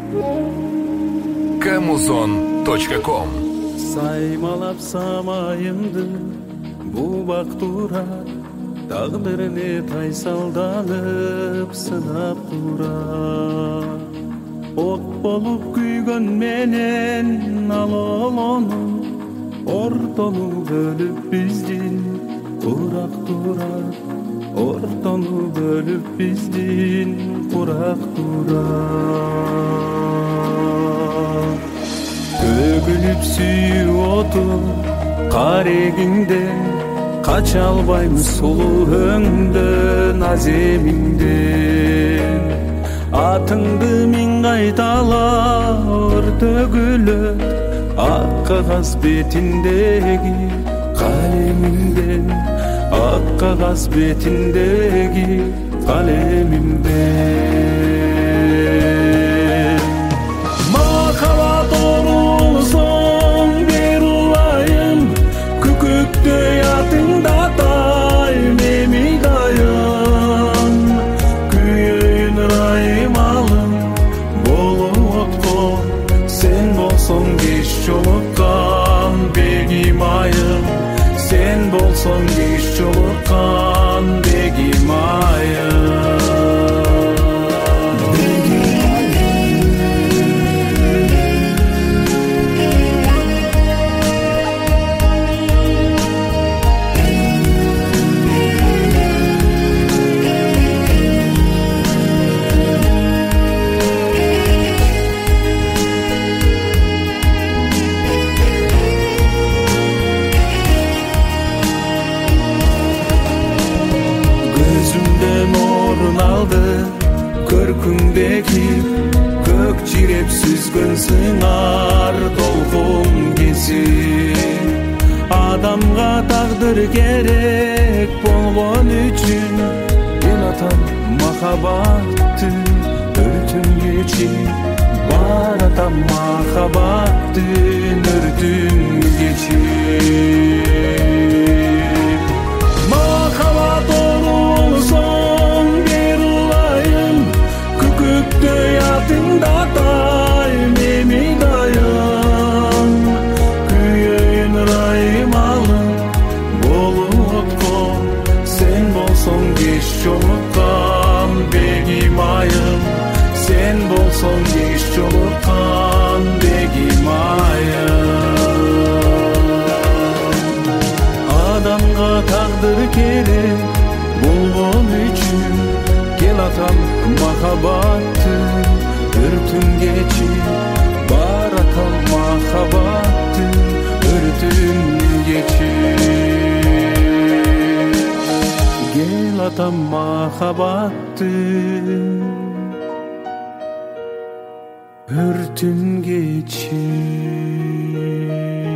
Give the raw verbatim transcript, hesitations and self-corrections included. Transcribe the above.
камузон точка ком. Саймалап самайымды бубак тура, тагдырыны тайсалданып сынап тура. От болуп күйгөн менен алолонун ортону бөлүп биздин курак тура. Ортону бөлүп биздин курак тура. Төгүлүп сүйүү оту карегиңден, кача албаймыз сулуу өңдөн аземиңден. Атыңды миң кайталар төгүлөт ак кагаз бетиндеги калемиңден, ак кагаз бетиндеги калемиңден. Махаббат орусун бер улайым, күкүктөй атыңда атайм эми дайым. Күйөйүн ырайым алым болуп откон, сен болсоң кеч жолуккан бегим айым. Sen bolson geç jolukkan begim ayım. Körkündeki kök çirep süzgün sığar dolgun kesin. Adamga taqdir gerek bolgon üçün, el atam mahabbаттын өртүн кечип. Баратам mahabbаттын өртүн кечип. Mahabbat olursan bir ulayım, күкүктөй атыңда атайм эми дайым. Күйөйүн ырайым алым болуп откон, сен болсоң кеч жолуккан бегим айым. Sen болсоң кеч жолуккан бегим айым. Адамга тагдыр керек болгон үчүн, кел атам mahabbattын өртүн кечип. Баратам mahabbattын өртүн кечип. Кел атам mahabbattын өртүн кечип.